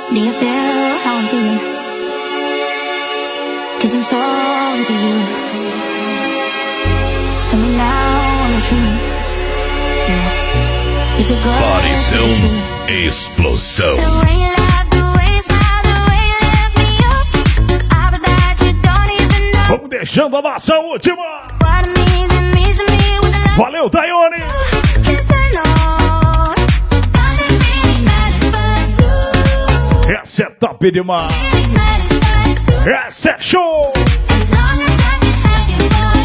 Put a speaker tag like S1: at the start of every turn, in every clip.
S1: Do you feel how I'm feeling? 'Cause I'm so into you. Tell me now I'm a dream. Yeah. Is it good?
S2: Paredão Explosão.
S1: The way you laugh, the way you smile, the way you lift me up. I bet that you don't even know.
S3: Vamos deixando a nossa última.
S1: What it means to me with the love.
S3: Valeu, Daiane.
S1: 'Cause I know nothing really matters but you.
S3: Essa é top demais.
S1: Really matters but you.
S3: Essa é show.
S1: As long as I can have you, boy.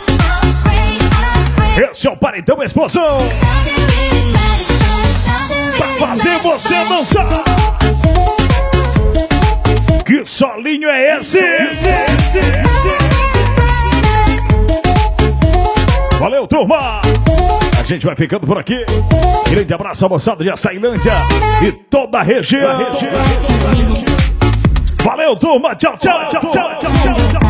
S1: Great.
S3: Esse é o Paredão Explosão.
S1: Nothing really matters but nothing
S3: Pra
S1: really
S3: fazer você dançar. Que solinho é esse? Valeu, turma. A gente vai ficando por aqui. Grande abraço à moçada de Açailândia e toda a região. Valeu, turma. Tchau, tchau, tchau, tchau, tchau, tchau.